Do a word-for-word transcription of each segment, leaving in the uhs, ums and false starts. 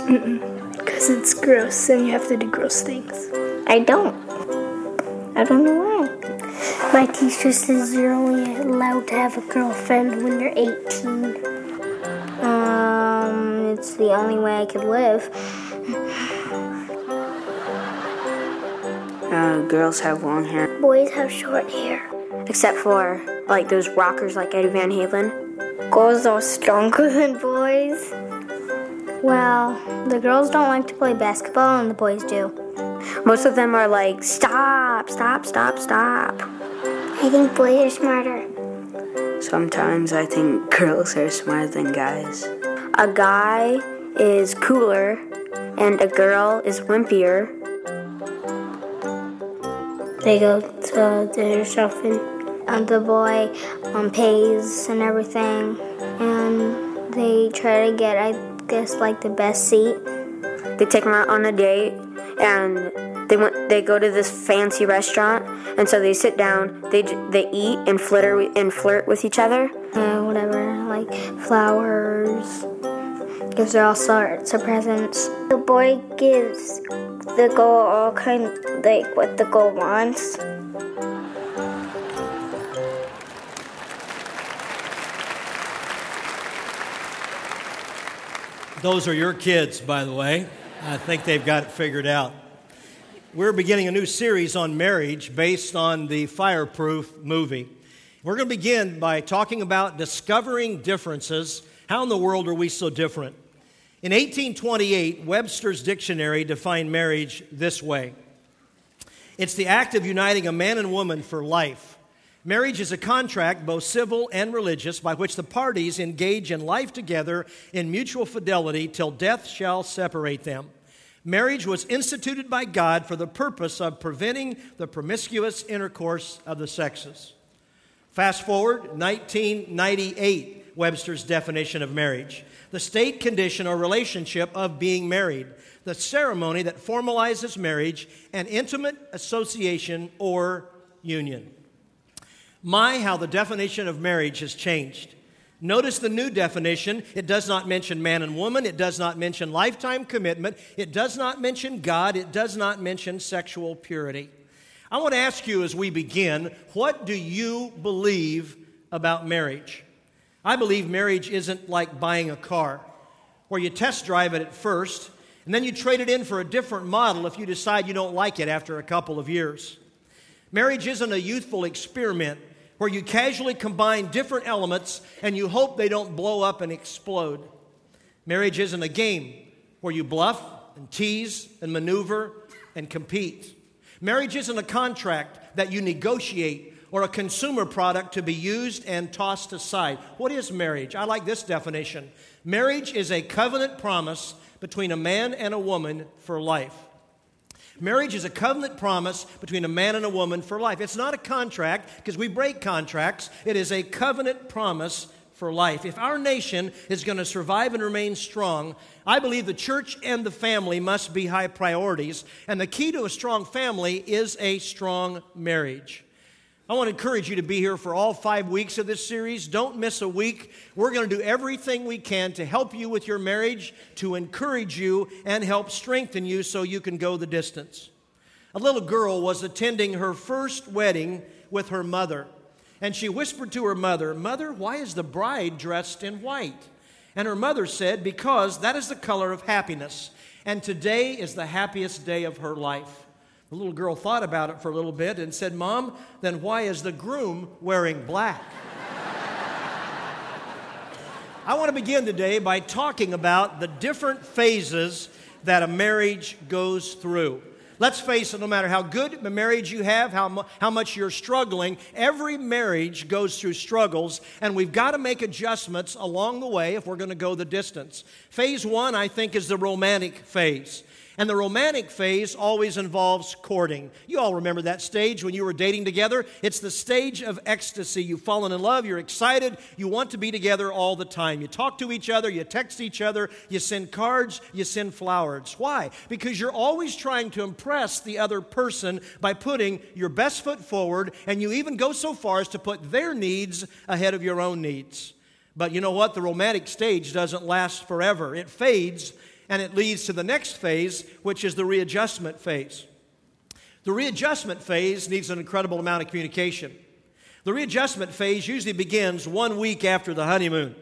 Because it's gross and you have to do gross things. I don't. I don't know why. My teacher says you're only allowed to have a girlfriend when you're eighteen. Um, it's the only way I could live. Uh, girls have long hair. Boys have short hair. Except for, like, those rockers like Eddie Van Halen. Girls are stronger than boys. Well, the girls don't like to play basketball and the boys do. Most of them are like, stop, stop, stop, stop. I think boys are smarter. Sometimes I think girls are smarter than guys. A guy is cooler and a girl is wimpier. They go to dinner shopping. And the boy um, pays and everything. And they try to get, I guess, like the best seat. They take them out on a date and they went. They go to this fancy restaurant, and so they sit down. They they eat and flirt and flirt with each other. Uh, whatever, like flowers. Gives her all sorts of presents. The boy gives the girl all kind, like what the girl wants. Those are your kids, by the way. I think they've got it figured out. We're beginning a new series on marriage based on the Fireproof movie. We're going to begin by talking about discovering differences. How in the world are we so different? In eighteen twenty-eight, Webster's Dictionary defined marriage this way. It's the act of uniting a man and woman for life. Marriage is a contract, both civil and religious, by which the parties engage in life together in mutual fidelity till death shall separate them. Marriage was instituted by God for the purpose of preventing the promiscuous intercourse of the sexes. Fast forward, nineteen ninety-eight, Webster's definition of marriage. The state condition or relationship of being married. The ceremony that formalizes marriage, an intimate association or union. My, how the definition of marriage has changed. Notice the new definition. It does not mention man and woman. It does not mention lifetime commitment. It does not mention God. It does not mention sexual purity. I want to ask you as we begin, what do you believe about marriage? I believe marriage isn't like buying a car, where you test drive it at first, and then you trade it in for a different model if you decide you don't like it after a couple of years. Marriage isn't a youthful experiment where you casually combine different elements and you hope they don't blow up and explode. Marriage isn't a game where you bluff and tease and maneuver and compete. Marriage isn't a contract that you negotiate or a consumer product to be used and tossed aside. What is marriage? I like this definition. Marriage is a covenant promise between a man and a woman for life. Marriage is a covenant promise between a man and a woman for life. It's not a contract because we break contracts. It is a covenant promise for life. If our nation is going to survive and remain strong, I believe the church and the family must be high priorities. And the key to a strong family is a strong marriage. I want to encourage you to be here for all five weeks of this series. Don't miss a week. We're going to do everything we can to help you with your marriage, to encourage you and help strengthen you so you can go the distance. A little girl was attending her first wedding with her mother, and she whispered to her mother, "Mother, why is the bride dressed in white?" And her mother said, "Because that is the color of happiness, and today is the happiest day of her life." The little girl thought about it for a little bit and said, "Mom, then why is the groom wearing black?" I want to begin today by talking about the different phases that a marriage goes through. Let's face it, no matter how good a marriage you have, how, mu- how much you're struggling, every marriage goes through struggles, and we've got to make adjustments along the way if we're going to go the distance. Phase one, I think, is the romantic phase. And the romantic phase always involves courting. You all remember that stage when you were dating together? It's the stage of ecstasy. You've fallen in love, you're excited, you want to be together all the time. You talk to each other, you text each other, you send cards, you send flowers. Why? Because you're always trying to impress the other person by putting your best foot forward, and you even go so far as to put their needs ahead of your own needs. But you know what? The romantic stage doesn't last forever. It fades. And it leads to the next phase, which is the readjustment phase. The readjustment phase needs an incredible amount of communication. The readjustment phase usually begins one week after the honeymoon.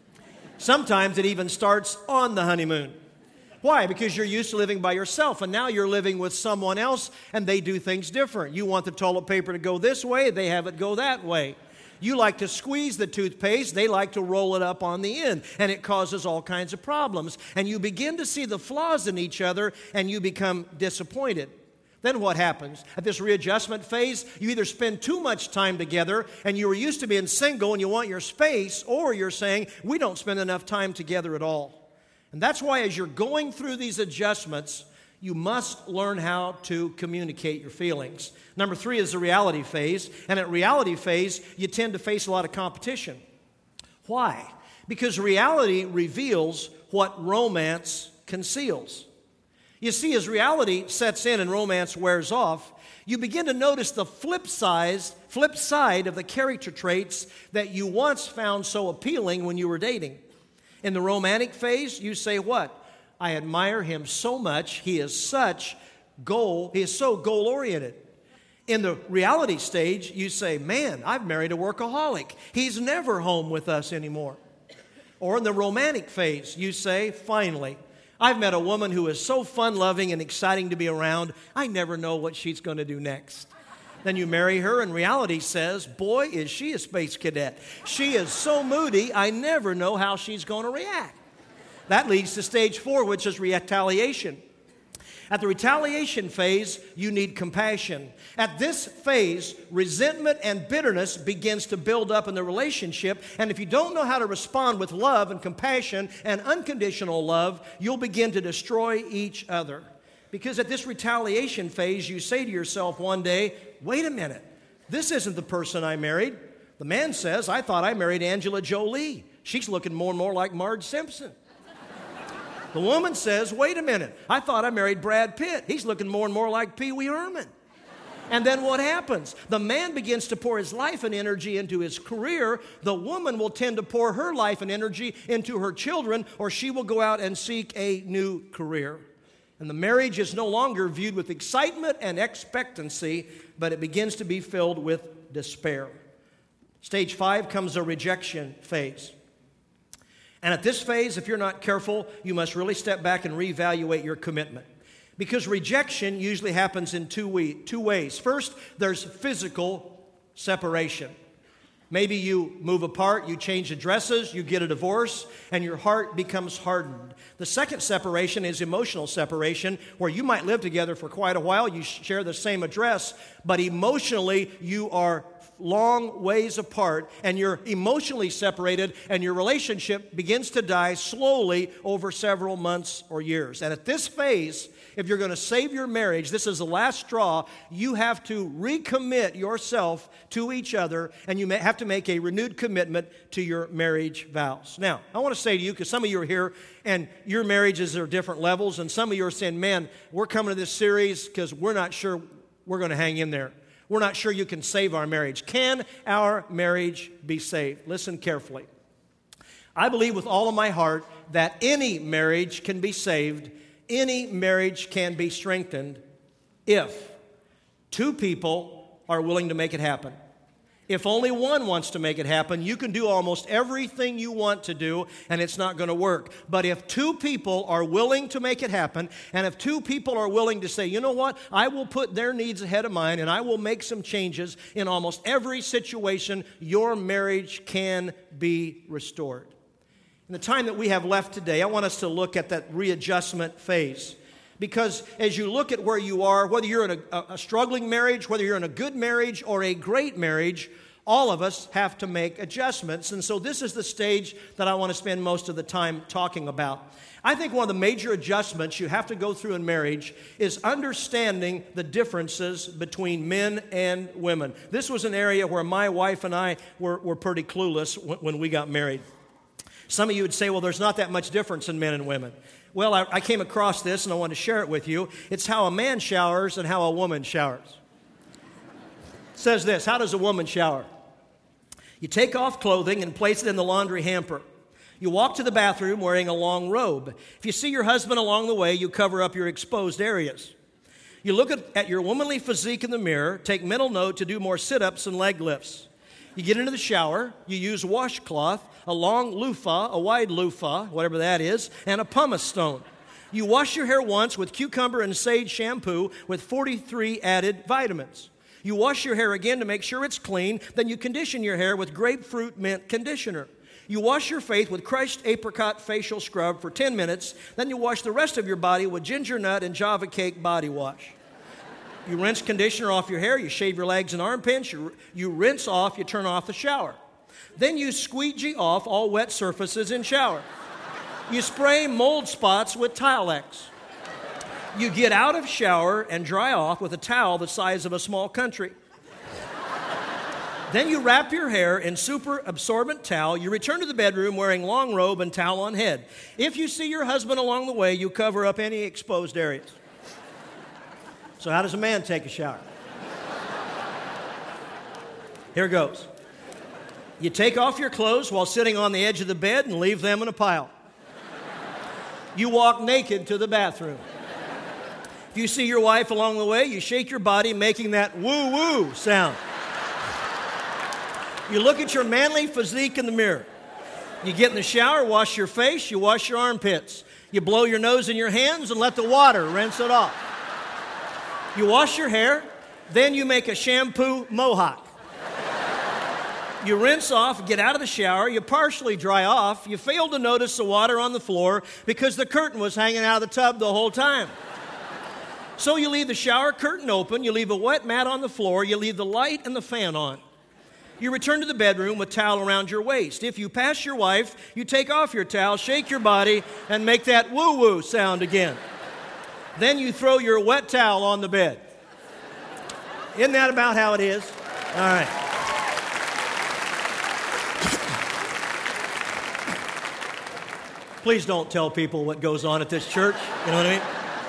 Sometimes it even starts on the honeymoon. Why? Because you're used to living by yourself, and now you're living with someone else, and they do things different. You want the toilet paper to go this way, they have it go that way. You like to squeeze the toothpaste, they like to roll it up on the end, and it causes all kinds of problems. And you begin to see the flaws in each other, and you become disappointed. Then what happens? At this readjustment phase, you either spend too much time together and you were used to being single and you want your space, or you're saying, we don't spend enough time together at all. And that's why as you're going through these adjustments, you must learn how to communicate your feelings. Number three is the reality phase. And at reality phase, you tend to face a lot of competition. Why? Because reality reveals what romance conceals. You see, as reality sets in and romance wears off, you begin to notice the flip side, flip side of the character traits that you once found so appealing when you were dating. In the romantic phase, you say what? I admire him so much. He is such goal, he is so goal-oriented. In the reality stage, you say, man, I've married a workaholic. He's never home with us anymore. Or in the romantic phase, you say, finally, I've met a woman who is so fun-loving and exciting to be around, I never know what she's going to do next. Then you marry her, and reality says, boy, is she a space cadet. She is so moody, I never know how she's going to react. That leads to stage four, which is retaliation. At the retaliation phase, you need compassion. At this phase, resentment and bitterness begins to build up in the relationship. And if you don't know how to respond with love and compassion and unconditional love, you'll begin to destroy each other. Because at this retaliation phase, you say to yourself one day, wait a minute, this isn't the person I married. The man says, I thought I married Angela Jolie. She's looking more and more like Marge Simpson. The woman says, wait a minute, I thought I married Brad Pitt. He's looking more and more like Pee Wee Herman. And then what happens? The man begins to pour his life and energy into his career. The woman will tend to pour her life and energy into her children, or she will go out and seek a new career. And the marriage is no longer viewed with excitement and expectancy, but it begins to be filled with despair. Stage five comes a rejection phase. And at this phase, if you're not careful, you must really step back and reevaluate your commitment. Because rejection usually happens in two, we, two ways. First, there's physical separation. Maybe you move apart, you change addresses, you get a divorce, and your heart becomes hardened. The second separation is emotional separation, where you might live together for quite a while, you share the same address, but emotionally you are long ways apart, and you're emotionally separated, and your relationship begins to die slowly over several months or years. And at this phase, if you're going to save your marriage, this is the last straw, you have to recommit yourself to each other, and you may have to make a renewed commitment to your marriage vows. Now, I want to say to you, because some of you are here, and your marriages are different levels, and some of you are saying, man, we're coming to this series because we're not sure we're going to hang in there. We're not sure you can save our marriage. Can our marriage be saved? Listen carefully. I believe with all of my heart that any marriage can be saved, any marriage can be strengthened if two people are willing to make it happen. If only one wants to make it happen, you can do almost everything you want to do, and it's not going to work. But if two people are willing to make it happen, and if two people are willing to say, you know what, I will put their needs ahead of mine, and I will make some changes in almost every situation, your marriage can be restored. In the time that we have left today, I want us to look at that readjustment phase. Because as you look at where you are, whether you're in a, a struggling marriage, whether you're in a good marriage or a great marriage, all of us have to make adjustments. And so this is the stage that I want to spend most of the time talking about. I think one of the major adjustments you have to go through in marriage is understanding the differences between men and women. This was an area where my wife and I were, were pretty clueless when, when we got married. Some of you would say, well, there's not that much difference in men and women. Well, I, I came across this, and I want to share it with you. It's how a man showers and how a woman showers. It says this, how does a woman shower? You take off clothing and place it in the laundry hamper. You walk to the bathroom wearing a long robe. If you see your husband along the way, you cover up your exposed areas. You look at, at your womanly physique in the mirror, take mental note to do more sit-ups and leg lifts. You get into the shower, you use washcloth, a long loofah, a wide loofah, whatever that is, and a pumice stone. You wash your hair once with cucumber and sage shampoo with forty-three added vitamins. You wash your hair again to make sure it's clean, then you condition your hair with grapefruit mint conditioner. You wash your face with crushed apricot facial scrub for ten minutes, then you wash the rest of your body with ginger nut and Java cake body wash. You rinse conditioner off your hair, you shave your legs and armpits, you, you rinse off, you turn off the shower. Then you squeegee off all wet surfaces in shower. You spray mold spots with Tilex. You get out of shower and dry off with a towel the size of a small country. Then you wrap your hair in super absorbent towel. You return to the bedroom wearing long robe and towel on head. If you see your husband along the way, you cover up any exposed areas. So how does a man take a shower? Here goes. You take off your clothes while sitting on the edge of the bed and leave them in a pile. You walk naked to the bathroom. If you see your wife along the way, you shake your body, making that woo-woo sound. You look at your manly physique in the mirror. You get in the shower, wash your face, you wash your armpits. You blow your nose in your hands and let the water rinse it off. You wash your hair, then you make a shampoo mohawk. You rinse off, get out of the shower, you partially dry off. You fail to notice the water on the floor because the curtain was hanging out of the tub the whole time. So you leave the shower curtain open, you leave a wet mat on the floor, you leave the light and the fan on. You return to the bedroom with towel around your waist. If you pass your wife, you take off your towel, shake your body, and make that woo-woo sound again. Then you throw your wet towel on the bed. Isn't that about how it is? All right. Please don't tell people what goes on at this church. You know what I mean?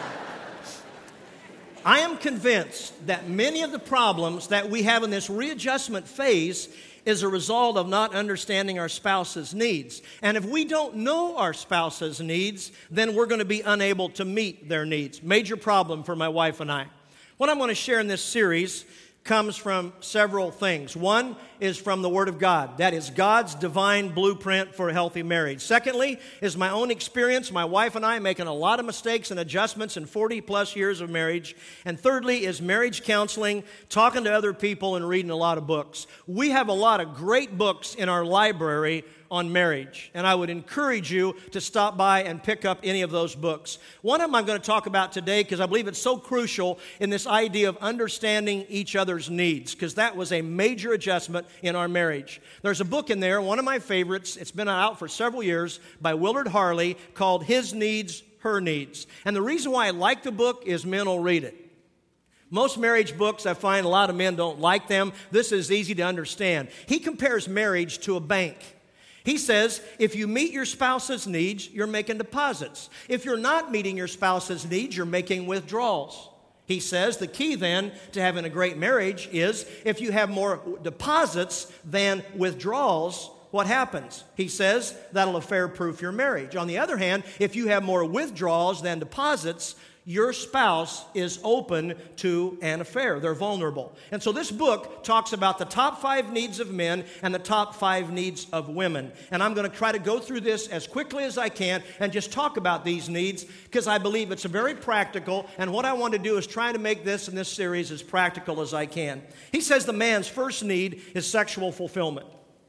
I am convinced that many of the problems that we have in this readjustment phase is a result of not understanding our spouse's needs. And if we don't know our spouse's needs, then we're going to be unable to meet their needs. Major problem for my wife and I. What I'm going to share in this series comes from several things. One is from the Word of God. That is God's divine blueprint for a healthy marriage. Secondly is my own experience. My wife and I making a lot of mistakes and adjustments in forty plus years of marriage. And thirdly is marriage counseling, talking to other people and reading a lot of books. We have a lot of great books in our library on marriage, and I would encourage you to stop by and pick up any of those books. One of them I'm going to talk about today because I believe it's so crucial in this idea of understanding each other's needs, because that was a major adjustment in our marriage. There's a book in there, one of my favorites, it's been out for several years, by Willard Harley, called His Needs, Her Needs. And the reason why I like the book is men will read it. Most marriage books, I find a lot of men don't like them. This is easy to understand. He compares marriage to a bank. He says, if you meet your spouse's needs, you're making deposits. If you're not meeting your spouse's needs, you're making withdrawals. He says the key then to having a great marriage is if you have more deposits than withdrawals, what happens? He says that'll affair-proof your marriage. On the other hand, if you have more withdrawals than deposits, your spouse is open to an affair. They're vulnerable. And so this book talks about the top five needs of men and the top five needs of women. And I'm going to try to go through this as quickly as I can and just talk about these needs because I believe it's very practical. And what I want to do is try to make this in this series as practical as I can. He says the man's first need is sexual fulfillment.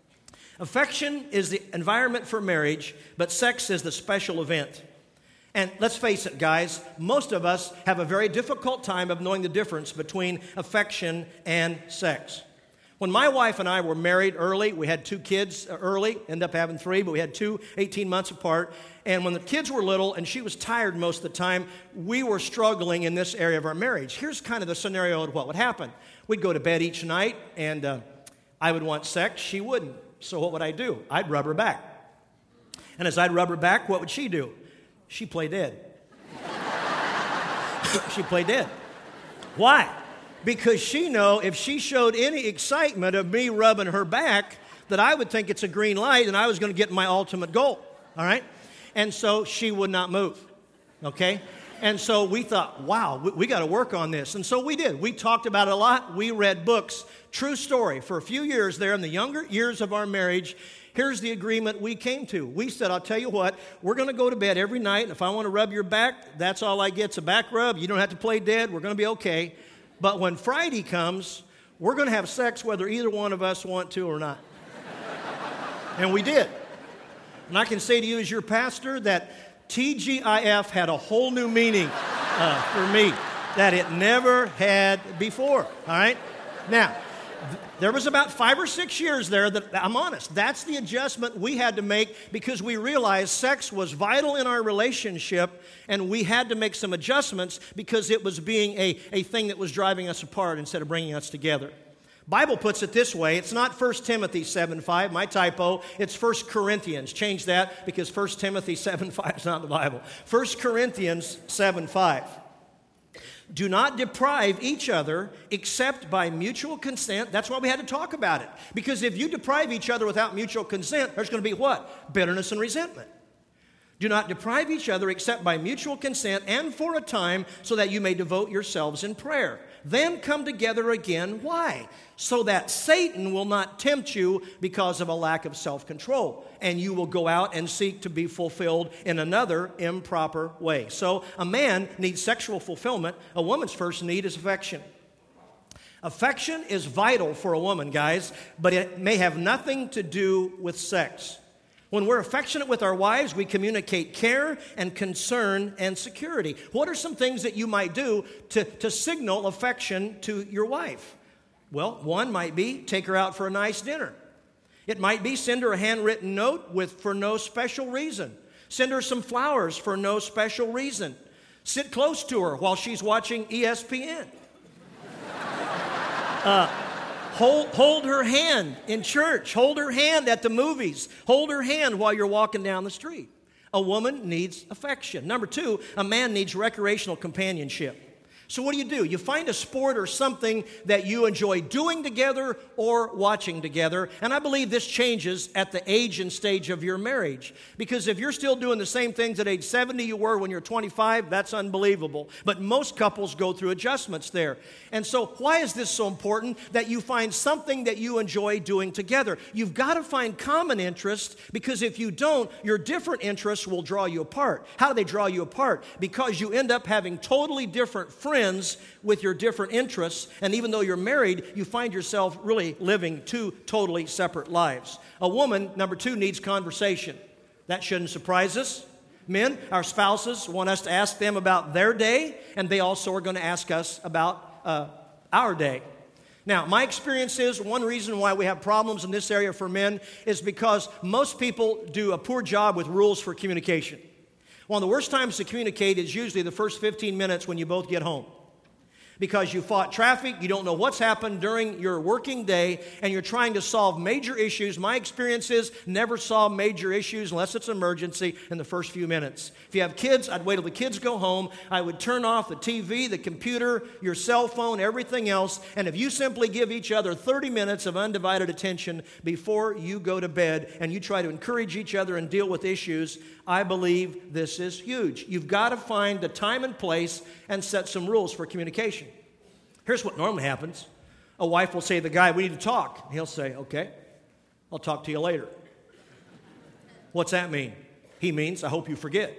Affection is the environment for marriage, but sex is the special event. And let's face it, guys, most of us have a very difficult time of knowing the difference between affection and sex. When my wife and I were married early, we had two kids early, ended up having three, but we had two eighteen months apart. And when the kids were little and she was tired most of the time, we were struggling in this area of our marriage. Here's kind of the scenario of what would happen. We'd go to bed each night, and uh, I would want sex. She wouldn't. So what would I do? I'd rub her back. And as I'd rub her back, what would she do? She played dead. She played dead. Why? Because she know if she showed any excitement of me rubbing her back, that I would think it's a green light and I was going to get my ultimate goal. all right? And so she would not move, okay? And so we thought, wow, we, we got to work on this. And so we did. We talked about it a lot. We read books. True story. For a few years there, in the younger years of our marriage, here's the agreement we came to. We said, I'll tell you what, we're going to go to bed every night. And if I want to rub your back, that's all I get's a back rub. You don't have to play dead. We're going to be okay. But when Friday comes, we're going to have sex whether either one of us want to or not. And we did. And I can say to you as your pastor that T G I F had a whole new meaning uh, for me that it never had before, all right? Now, th- there was about five or six years there that, I'm honest, that's the adjustment we had to make because we realized sex was vital in our relationship and we had to make some adjustments because it was being a, a thing that was driving us apart instead of bringing us together. Bible puts it this way. It's not First Timothy seven five, my typo. It's First Corinthians. Change that because First Timothy seven five is not in the Bible. First Corinthians seven five. Do not deprive each other except by mutual consent. That's why we had to talk about it. Because if you deprive each other without mutual consent, there's going to be what? Bitterness and resentment. Do not deprive each other except by mutual consent and for a time so that you may devote yourselves in prayer. Then come together again. Why? So that Satan will not tempt you because of a lack of self-control, and you will go out and seek to be fulfilled in another improper way. So a man needs sexual fulfillment. A woman's first need is affection. Affection is vital for a woman, guys, but it may have nothing to do with sex. When we're affectionate with our wives, we communicate care and concern and security. What are some things that you might do to, to signal affection to your wife? Well, one might be take her out for a nice dinner. It might be send her a handwritten note with for no special reason. Send her some flowers for no special reason. Sit close to her while she's watching E S P N. Uh, Hold, hold her hand in church. Hold her hand at the movies. Hold her hand while you're walking down the street. A woman needs affection. Number two, a man needs recreational companionship. So what do you do? You find a sport or something that you enjoy doing together or watching together. And I believe this changes at the age and stage of your marriage. Because if you're still doing the same things at age seventy you were when you're twenty-five, that's unbelievable. But most couples go through adjustments there. And so why is this so important? That you find something that you enjoy doing together. You've got to find common interests because if you don't, your different interests will draw you apart. How do they draw you apart? Because you end up having totally different friends Friends with your different interests, and even though you're married, you find yourself really living two totally separate lives. A woman, number two, needs conversation. That shouldn't surprise us. Men, our spouses want us to ask them about their day, and they also are going to ask us about uh, our day. Now, my experience is one reason why we have problems in this area for men is because most people do a poor job with rules for communication. One of the worst times to communicate is usually the first fifteen minutes when you both get home. Because you fought traffic, you don't know what's happened during your working day, and you're trying to solve major issues. My experience is never solve major issues unless it's an emergency in the first few minutes. If you have kids, I'd wait till the kids go home. I would turn off the T V, the computer, your cell phone, everything else. And if you simply give each other thirty minutes of undivided attention before you go to bed and you try to encourage each other and deal with issues, I believe this is huge. You've got to find the time and place and set some rules for communication. Here's what normally happens. A wife will say to the guy, we need to talk. He'll say, okay, I'll talk to you later. What's that mean? He means, I hope you forget.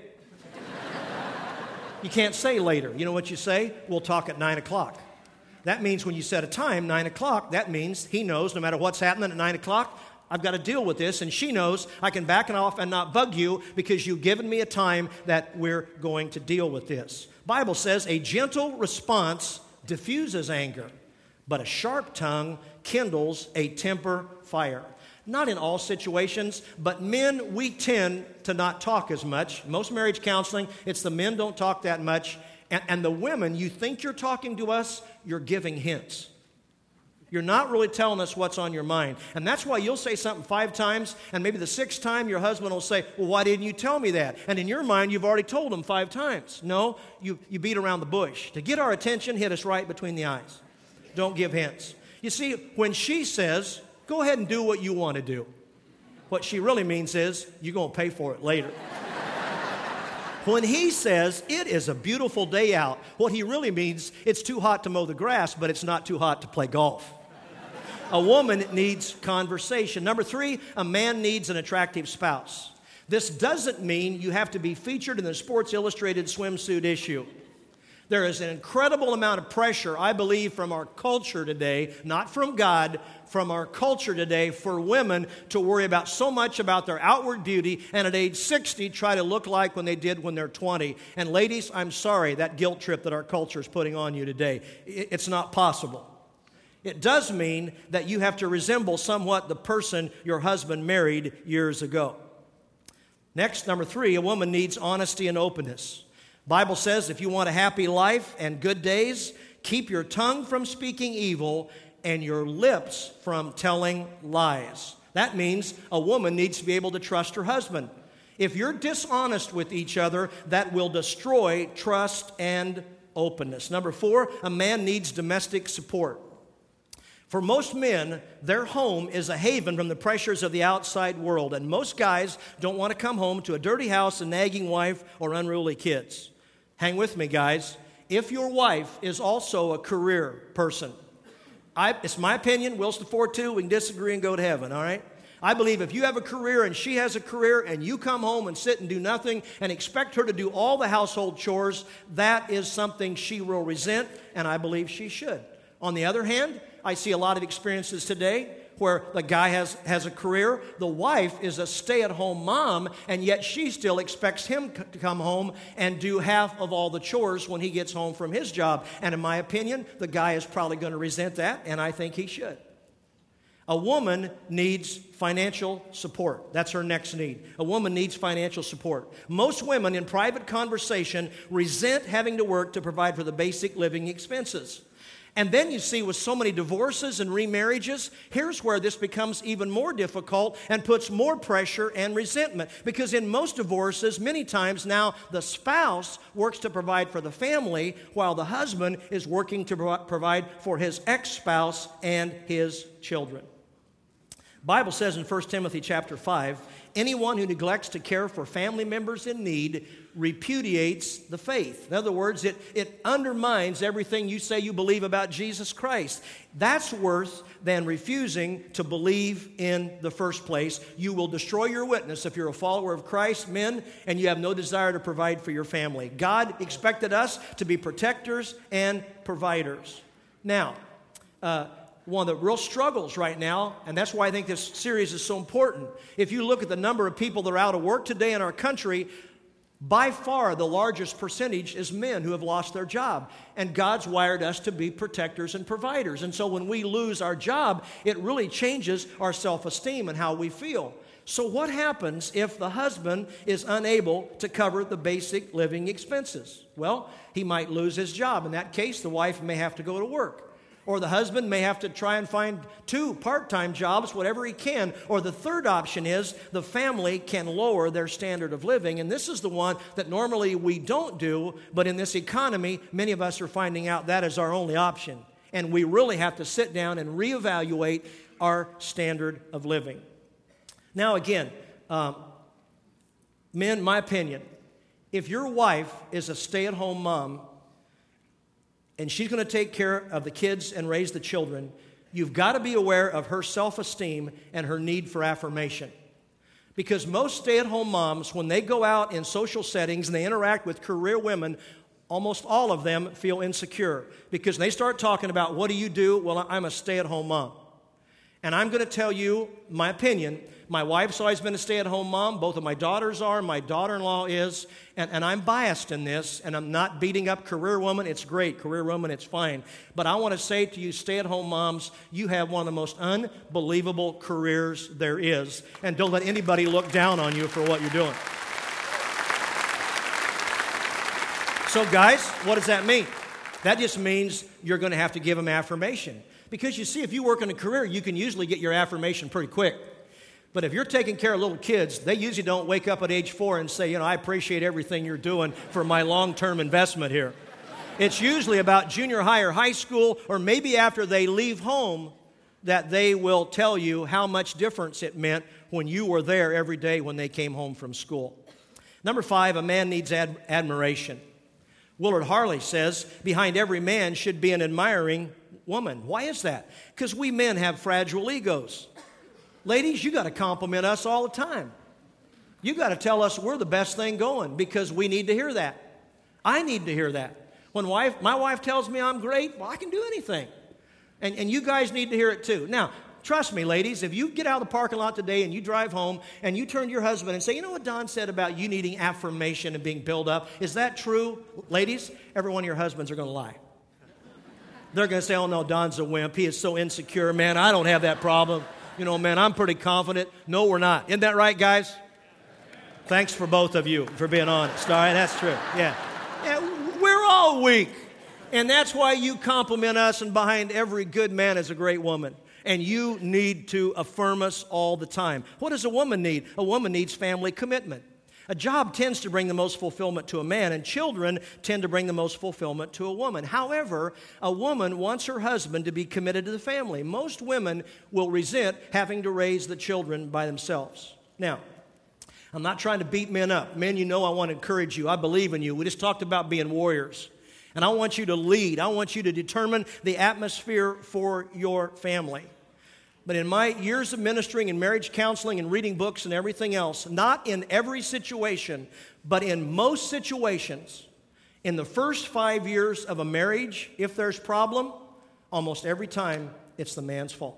You can't say later. You know what you say? We'll talk at nine o'clock. That means when you set a time, nine o'clock, that means he knows no matter what's happening at nine o'clock, I've got to deal with this, and she knows I can back it off and not bug you because you've given me a time that we're going to deal with this. Bible says a gentle response diffuses anger, but a sharp tongue kindles a temper fire. Not in all situations, but men, we tend to not talk as much. Most marriage counseling, it's the men don't talk that much, and, and the women, you think you're talking to us, you're giving hints. You're not really telling us what's on your mind. And that's why you'll say something five times, and maybe the sixth time your husband will say, well, why didn't you tell me that? And in your mind, you've already told him five times. No, you, you beat around the bush. To get our attention, hit us right between the eyes. Don't give hints. You see, when she says, go ahead and do what you want to do, What she really means is, you're going to pay for it later. When he says, it is a beautiful day out, what he really means, it's too hot to mow the grass, but it's not too hot to play golf. A woman needs conversation. Number three, a man needs an attractive spouse. This doesn't mean you have to be featured in the Sports Illustrated swimsuit issue. There is an incredible amount of pressure, I believe, from our culture today, not from God, from our culture today, for women to worry about so much about their outward beauty and at age sixty try to look like when they did when they're twenty. And ladies, I'm sorry, that guilt trip that our culture is putting on you today, it's not possible. It does mean that you have to resemble somewhat the person your husband married years ago. Next, number three, a woman needs honesty and openness. Bible says if you want a happy life and good days, keep your tongue from speaking evil and your lips from telling lies. That means a woman needs to be able to trust her husband. If you're dishonest with each other, that will destroy trust and openness. Number four, a man needs domestic support. For most men, their home is a haven from the pressures of the outside world, and most guys don't want to come home to a dirty house, a nagging wife, or unruly kids. Hang with me, guys. If your wife is also a career person, I, it's my opinion, Wilson four two, we can disagree and go to heaven, all right? I believe if you have a career and she has a career and you come home and sit and do nothing and expect her to do all the household chores, that is something she will resent, and I believe she should. On the other hand, I see a lot of experiences today where the guy has, has a career, the wife is a stay-at-home mom, and yet she still expects him c- to come home and do half of all the chores when he gets home from his job. And in my opinion, the guy is probably going to resent that, and I think he should. A woman needs financial support. That's her next need. A woman needs financial support. Most women in private conversation resent having to work to provide for the basic living expenses. And then you see with so many divorces and remarriages, here's where this becomes even more difficult and puts more pressure and resentment. Because in most divorces, many times now, the spouse works to provide for the family while the husband is working to pro- provide for his ex-spouse and his children. The Bible says in First Timothy chapter five, anyone who neglects to care for family members in need repudiates the faith. In other words, it, it undermines everything you say you believe about Jesus Christ. That's worse than refusing to believe in the first place. You will destroy your witness if you're a follower of Christ, men, and you have no desire to provide for your family. God expected us to be protectors and providers. Now, uh, one of the real struggles right now, and that's why I think this series is so important. If you look at the number of people that are out of work today in our country, by far the largest percentage is men who have lost their job. And God's wired us to be protectors and providers. And so when we lose our job, it really changes our self-esteem and how we feel. So what happens if the husband is unable to cover the basic living expenses? Well, he might lose his job. In that case, the wife may have to go to work. Or the husband may have to try and find two part-time jobs, whatever he can. Or the third option is the family can lower their standard of living. And this is the one that normally we don't do, but in this economy, many of us are finding out that is our only option. And we really have to sit down and reevaluate our standard of living. Now again, um, men, my opinion, if your wife is a stay-at-home mom, and she's going to take care of the kids and raise the children, you've got to be aware of her self-esteem and her need for affirmation. Because most stay-at-home moms, when they go out in social settings and they interact with career women, almost all of them feel insecure. Because they start talking about, what do you do? Well, I'm a stay-at-home mom. And I'm going to tell you my opinion. My wife's always been a stay-at-home mom. Both of my daughters are. My daughter-in-law is. And, and I'm biased in this, and I'm not beating up career women. It's great. Career women, it's fine. But I want to say to you stay-at-home moms, you have one of the most unbelievable careers there is. And don't let anybody look down on you for what you're doing. So guys, what does that mean? That just means you're going to have to give them affirmation. Because you see, if you work in a career, you can usually get your affirmation pretty quick. But if you're taking care of little kids, they usually don't wake up at age four and say, you know, I appreciate everything you're doing for my long-term investment here. It's usually about junior high or high school, or maybe after they leave home, that they will tell you how much difference it meant when you were there every day when they came home from school. Number five, a man needs ad- admiration. Willard Harley says, behind every man should be an admiring woman. Why is that? Because we men have fragile egos. Ladies, you got to compliment us all the time. You got to tell us we're the best thing going because we need to hear that. I need to hear that. When wife, my wife tells me I'm great, well, I can do anything. And, and you guys need to hear it too. Now, trust me, ladies, if you get out of the parking lot today and you drive home and you turn to your husband and say, you know what Don said about you needing affirmation and being built up? Is that true? Ladies, every one of your husbands are going to lie. They're going to say, oh, no, Don's a wimp. He is so insecure. Man, I don't have that problem. You know, man, I'm pretty confident. No, we're not. Isn't that right, guys? Thanks for both of you for being honest. All right, that's true. Yeah. Yeah, we're all weak. And that's why you compliment us, and behind every good man is a great woman. And you need to affirm us all the time. What does a woman need? A woman needs family commitment. A job tends to bring the most fulfillment to a man, and children tend to bring the most fulfillment to a woman. However, a woman wants her husband to be committed to the family. Most women will resent having to raise the children by themselves. Now, I'm not trying to beat men up. Men, you know I want to encourage you. I believe in you. We just talked about being warriors. And I want you to lead. I want you to determine the atmosphere for your family. But in my years of ministering and marriage counseling and reading books and everything else, not in every situation, but in most situations, in the first five years of a marriage, if there's problem, almost every time it's the man's fault.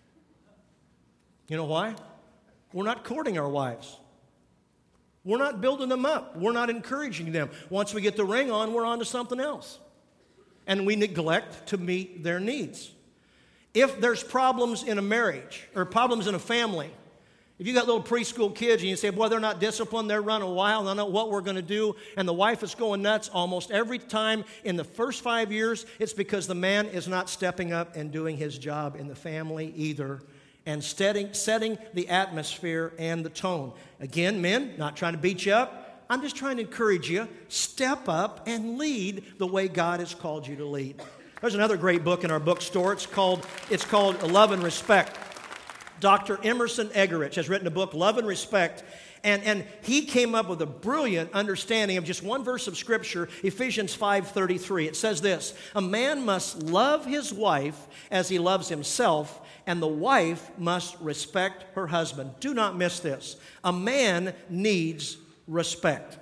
You know why? We're not courting our wives. We're not building them up. We're not encouraging them. Once we get the ring on, we're on to something else. And we neglect to meet their needs. If there's problems in a marriage or problems in a family, if you got little preschool kids and you say, boy, they're not disciplined, they're running wild, I don't know what we're going to do, and the wife is going nuts almost every time in the first five years, it's because the man is not stepping up and doing his job in the family either, and setting, setting the atmosphere and the tone. Again, men, not trying to beat you up. I'm just trying to encourage you. Step up and lead the way God has called you to lead. There's another great book in our bookstore. It's called, it's called Love and Respect. Doctor Emerson Eggerichs has written a book, Love and Respect, and, and he came up with a brilliant understanding of just one verse of Scripture, Ephesians five thirty-three. It says this, a man must love his wife as he loves himself, and the wife must respect her husband. Do not miss this. A man needs respect.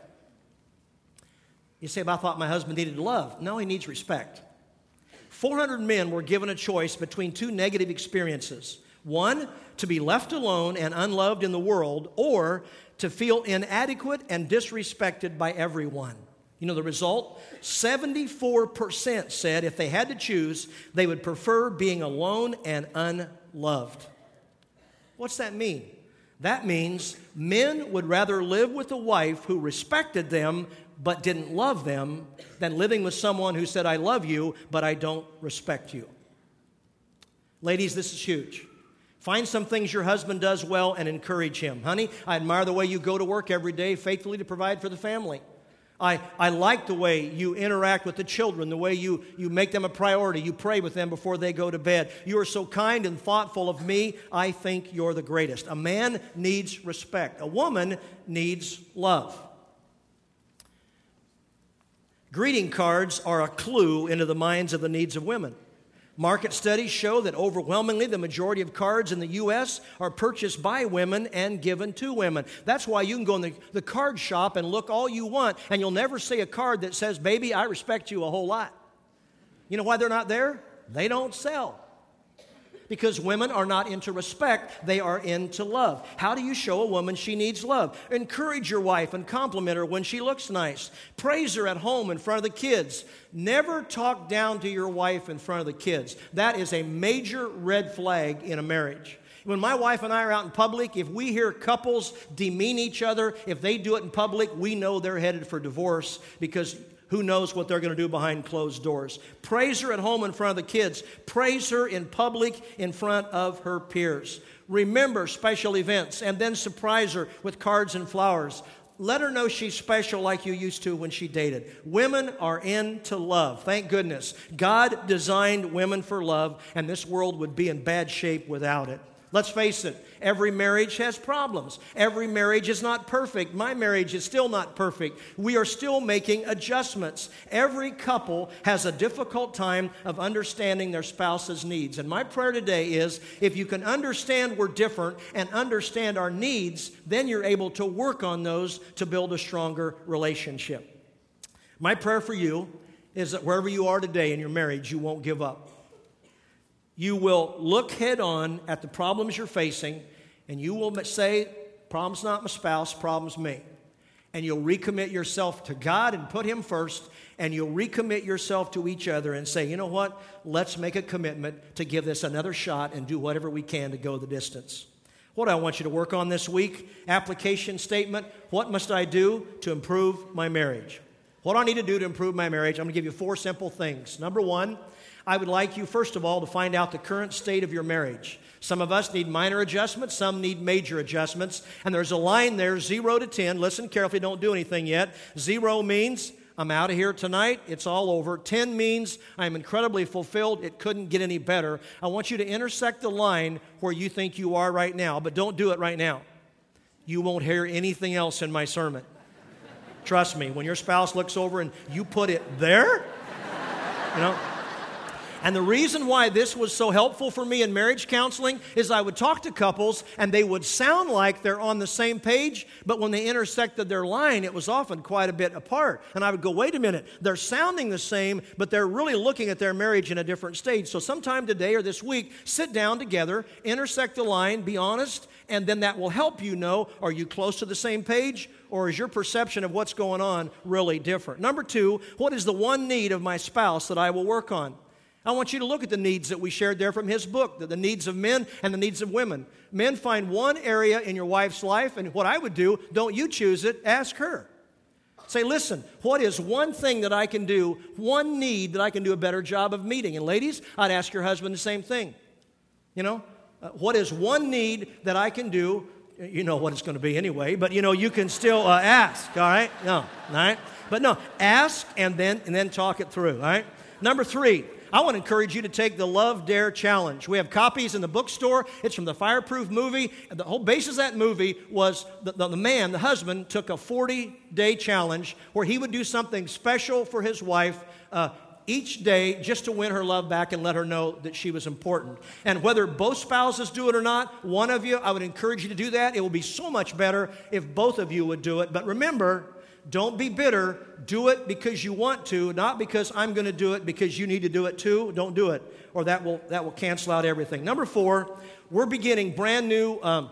You say, but I thought my husband needed love. No, he needs respect. four hundred men were given a choice between two negative experiences. One, to be left alone and unloved in the world, or to feel inadequate and disrespected by everyone. You know the result? seventy-four percent said if they had to choose, they would prefer being alone and unloved. What's that mean? That means men would rather live with a wife who respected them but didn't love them than living with someone who said, I love you, but I don't respect you. Ladies, this is huge. Find some things your husband does well and encourage him. Honey, I admire the way you go to work every day faithfully to provide for the family. I, I like the way you interact with the children, the way you, you make them a priority. You pray with them before they go to bed. You are so kind and thoughtful of me. I think you're the greatest. A man needs respect. A woman needs love. Greeting cards are a clue into the minds of the needs of women. Market studies show that overwhelmingly the majority of cards in the U S are purchased by women and given to women. That's why you can go in the, the card shop and look all you want, and you'll never see a card that says, baby, I respect you a whole lot. You know why they're not there? They don't sell. Because women are not into respect, they are into love. How do you show a woman she needs love? Encourage your wife and compliment her when she looks nice. Praise her at home in front of the kids. Never talk down to your wife in front of the kids. That is a major red flag in a marriage. When my wife and I are out in public, if we hear couples demean each other, if they do it in public, we know they're headed for divorce because who knows what they're going to do behind closed doors. Praise her at home in front of the kids. Praise her in public in front of her peers. Remember special events and then surprise her with cards and flowers. Let her know she's special like you used to when she dated. Women are into love. Thank goodness. God designed women for love, and this world would be in bad shape without it. Let's face it, every marriage has problems. Every marriage is not perfect. My marriage is still not perfect. We are still making adjustments. Every couple has a difficult time of understanding their spouse's needs. And my prayer today is, if you can understand we're different and understand our needs, then you're able to work on those to build a stronger relationship. My prayer for you is that wherever you are today in your marriage, you won't give up. You will look head on at the problems you're facing, and you will say, problem's not my spouse, problem's me. And you'll recommit yourself to God and put Him first, and you'll recommit yourself to each other and say, you know what, let's make a commitment to give this another shot and do whatever we can to go the distance. What I want you to work on this week, application statement, what must I do to improve my marriage? What do I need to do to improve my marriage? I'm going to give you four simple things. Number one, I would like you, first of all, to find out the current state of your marriage. Some of us need minor adjustments, some need major adjustments, and there's a line there, zero to ten. Listen carefully, don't do anything yet. Zero means I'm out of here tonight, it's all over. ten means I'm incredibly fulfilled, it couldn't get any better. I want you to intersect the line where you think you are right now, but don't do it right now. You won't hear anything else in my sermon. Trust me, when your spouse looks over and you put it there, you know. And the reason why this was so helpful for me in marriage counseling is I would talk to couples and they would sound like they're on the same page, but when they intersected their line, it was often quite a bit apart. And I would go, wait a minute, they're sounding the same, but they're really looking at their marriage in a different stage. So sometime today or this week, sit down together, intersect the line, be honest, and then that will help you know, are you close to the same page, or is your perception of what's going on really different? Number two, what is the one need of my spouse that I will work on? I want you to look at the needs that we shared there from his book, the needs of men and the needs of women. Men, find one area in your wife's life, and what I would do, don't you choose it, ask her. Say, listen, what is one thing that I can do, one need that I can do a better job of meeting? And ladies, I'd ask your husband the same thing. You know, uh, what is one need that I can do? You know what it's going to be anyway, but you know, you can still uh, ask, all right? No, all right? But no, ask and then, and then talk it through, all right? Number three, I want to encourage you to take the Love Dare Challenge. We have copies in the bookstore. It's from the Fireproof movie. The whole basis of that movie was the, the, the man, the husband, took a forty-day challenge where he would do something special for his wife uh, each day just to win her love back and let her know that she was important. And whether both spouses do it or not, one of you, I would encourage you to do that. It will be so much better if both of you would do it. But remember, don't be bitter. Do it because you want to, not because I'm going to do it because you need to do it too. Don't do it, or that will that will cancel out everything. Number four, we're beginning brand new um,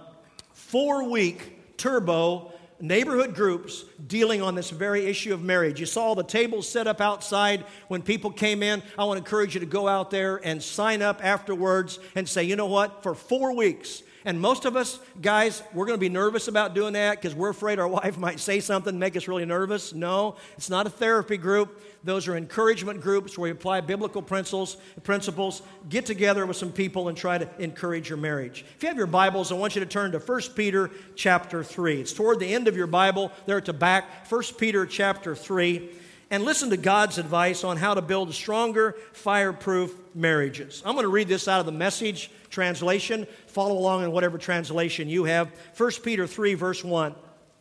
four-week turbo neighborhood groups dealing on this very issue of marriage. You saw the tables set up outside when people came in. I want to encourage you to go out there and sign up afterwards and say, you know what, for four weeks. And most of us, guys, we're going to be nervous about doing that because we're afraid our wife might say something and make us really nervous. No, it's not a therapy group. Those are encouragement groups where we apply biblical principles, principles, get together with some people and try to encourage your marriage. If you have your Bibles, I want you to turn to First Peter chapter three. It's toward the end of your Bible, there at the back, First Peter chapter three. And listen to God's advice on how to build stronger, fireproof marriages. I'm going to read this out of the Message translation. Follow along in whatever translation you have. First Peter three, verse one.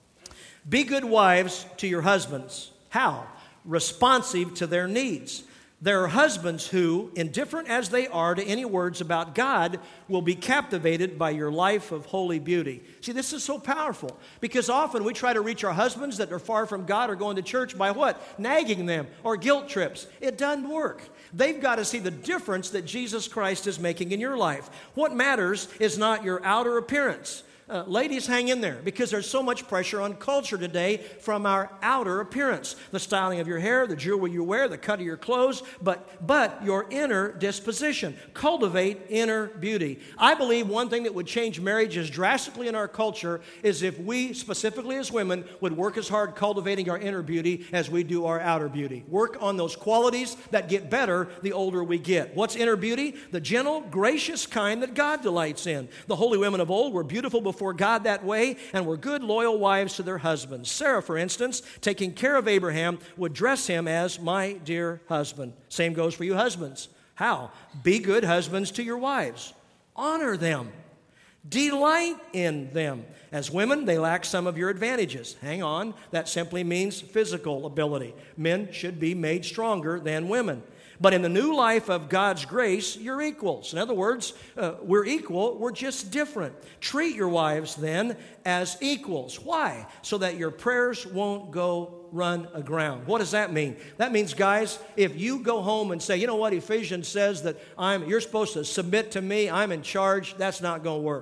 Be good wives to your husbands. How? Responsive to their needs. There are husbands who, indifferent as they are to any words about God, will be captivated by your life of holy beauty. See, this is so powerful because often we try to reach our husbands that are far from God or going to church by what? Nagging them or guilt trips. It doesn't work. They've got to see the difference that Jesus Christ is making in your life. What matters is not your outer appearance. Uh, ladies, hang in there because there's so much pressure on culture today from our outer appearance. The styling of your hair, the jewelry you wear, the cut of your clothes, but, but your inner disposition. Cultivate inner beauty. I believe one thing that would change marriages drastically in our culture is if we, specifically as women, would work as hard cultivating our inner beauty as we do our outer beauty. Work on those qualities that get better the older we get. What's inner beauty? The gentle, gracious kind that God delights in. The holy women of old were beautiful before before God that way and were good, loyal wives to their husbands. Sarah, for instance, taking care of Abraham, would dress him as my dear husband. Same goes for you husbands. How? Be good husbands to your wives. Honor them. Delight in them. As women, they lack some of your advantages. Hang on, that simply means physical ability. Men should be made stronger than women. But in the new life of God's grace, you're equals. In other words, uh, we're equal, we're just different. Treat your wives then as equals. Why? So that your prayers won't go run aground. What does that mean? That means, guys, if you go home and say, you know what, Ephesians says that I'm, you're supposed to submit to me, I'm in charge, that's not going to work.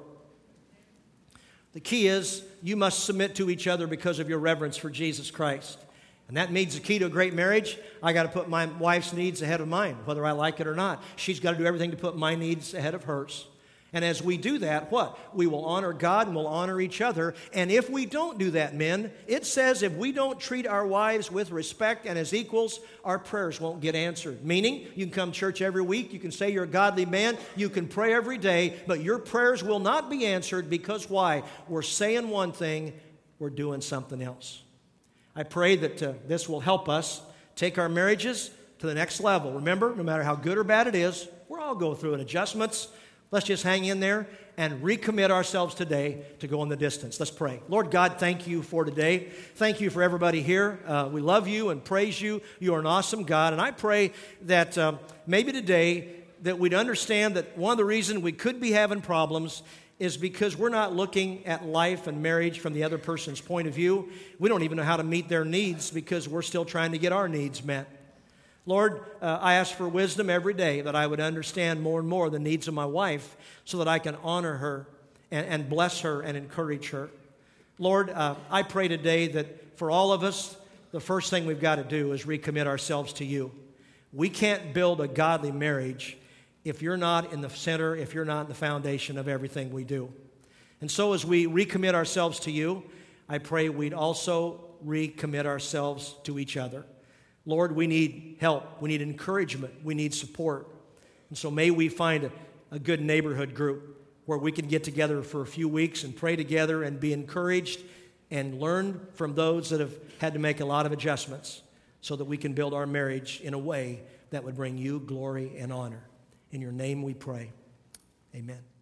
The key is you must submit to each other because of your reverence for Jesus Christ. And that means the key to a great marriage. I got to put my wife's needs ahead of mine, whether I like it or not. She's got to do everything to put my needs ahead of hers. And as we do that, what? We will honor God and we'll honor each other. And if we don't do that, men, it says if we don't treat our wives with respect and as equals, our prayers won't get answered. Meaning, you can come to church every week, you can say you're a godly man, you can pray every day, but your prayers will not be answered because why? We're saying one thing, we're doing something else. I pray that uh, this will help us take our marriages to the next level. Remember, no matter how good or bad it is, we're all going through it. Adjustments. Let's just hang in there and recommit ourselves today to go in the distance. Let's pray. Lord God, thank you for today. Thank you for everybody here. Uh, we love you and praise you. You are an awesome God. And I pray that um, maybe today that we'd understand that one of the reasons we could be having problems is because we're not looking at life and marriage from the other person's point of view. We don't even know how to meet their needs because we're still trying to get our needs met. Lord, uh, I ask for wisdom every day that I would understand more and more the needs of my wife so that I can honor her and, and bless her and encourage her. Lord, uh, I pray today that for all of us, the first thing we've got to do is recommit ourselves to you. We can't build a godly marriage if you're not in the center, if you're not in the foundation of everything we do. And so as we recommit ourselves to you, I pray we'd also recommit ourselves to each other. Lord, we need help. We need encouragement. We need support. And so may we find a, a good neighborhood group where we can get together for a few weeks and pray together and be encouraged and learn from those that have had to make a lot of adjustments so that we can build our marriage in a way that would bring you glory and honor. In your name we pray. Amen.